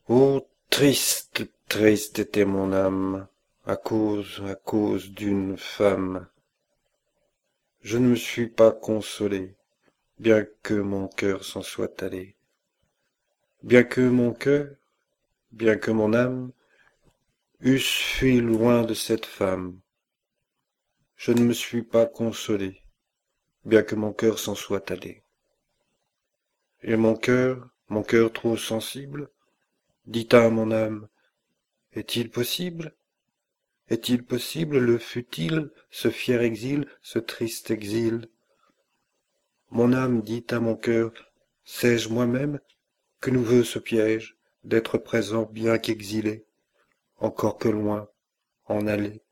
Oh, triste, triste était mon âme, à cause d'une femme. Je ne me suis pas consolé, bien que mon cœur s'en soit allé. Bien que mon cœur, bien que mon âme eussent fui loin de cette femme, je ne me suis pas consolé, bien que mon cœur s'en soit allé. Et mon cœur trop sensible, dit à mon âme, est-il possible? Est-il possible, le fut-il, ce fier exil, ce triste exil? Mon âme dit à mon cœur, sais-je moi-même que nous veut ce piège, d'être présent bien qu'exilé, encore que loin, en aller?